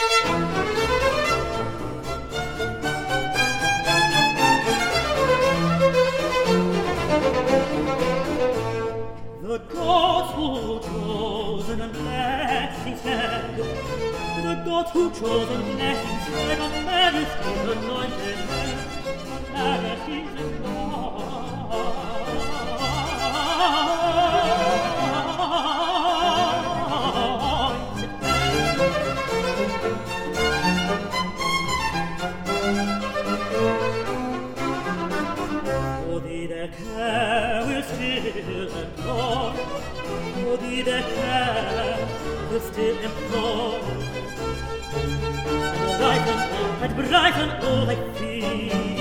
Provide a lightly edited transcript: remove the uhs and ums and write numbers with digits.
The gods who chose and blessed instead, the gods who chose and blessed instead of Majesty's anointed head, Majesty's anointed. The care will still implore, oh, the care will still implore, and brighten all I feel.